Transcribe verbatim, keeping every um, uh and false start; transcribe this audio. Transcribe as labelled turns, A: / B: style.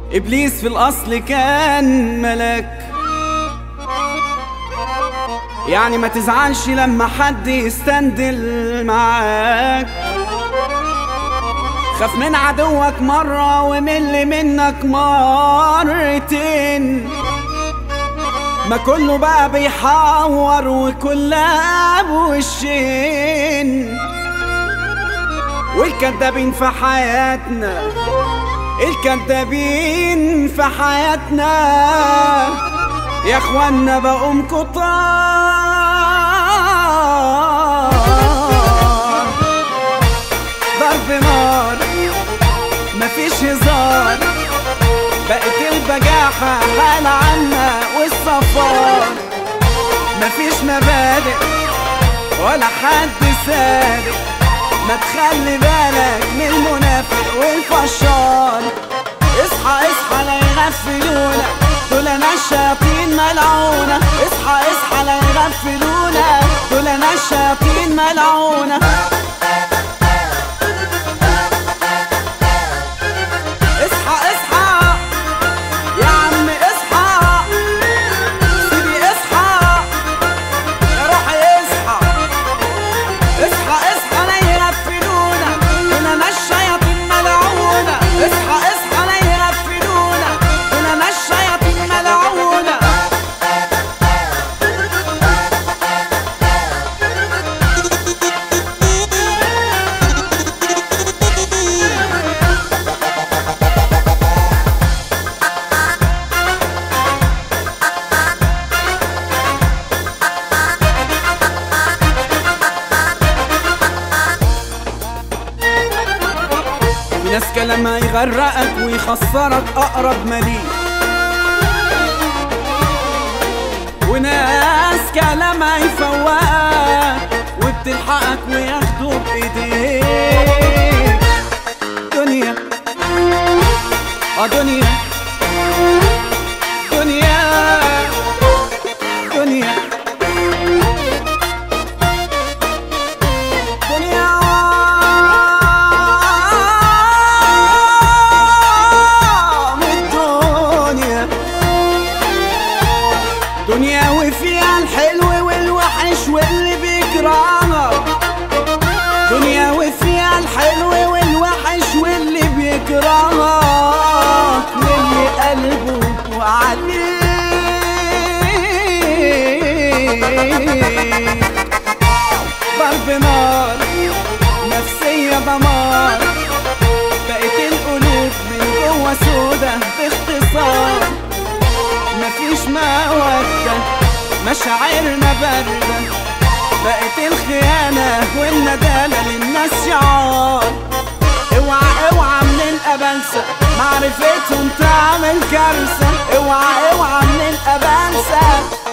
A: إبليس في الأصل كان ملاك، يعني ما تزعلش لما حد يستندل معاك. خاف من عدوك مرة ومل منك مرتين، ما كله بقى بيحور وكلها بوشين. والكدابين في حياتنا، الكدابين في حياتنا يا اخوانا بقوم كتار. ضرب نار مفيش هزار، بقت البجاحة حال عنا والصفار. مفيش مبادئ ولا حد صادق، ما تخلي بالك من المنافق والفشار. اصحى اصحى لا يغفلونا، دول ناس الشياطين ملعونة. اصحى اصحى لا يغفلونا، دول ناس الشياطين ملعونة. اصحى اصحى يا عم اصحى، سيدي اصحى يا روحي اصحى. اصحى اصحى لا يغفلونا، دول ناس الشياطين ملعونة. اصحى اصحى لا يغفلونا، دول ناس الشياطين ملعونة. في ناس كلامها يغرقك ويخسرك أقرب مليك، وناس كلامها يفوقك وبتلحقك وياخدوا بإيديك. دنيا اه دنيا دنيا دنيا دنيا دنيا وفيها الحلو والوحش واللي بيكرهك. دنيا وفيها الحلو والوحش واللي بيكرهك، واللي قلبه عليك. ضرب نار نفسية دمار، بقت القلوب من جوه سودا باختصار. مفيش مودة مشاعرنا باردة، بقت الخيانة والندالة للناس شعار. اوعى اوعى من الأبانسة، معرفتهم تعمل كارثة. اوعى اوعى من الأبانسة.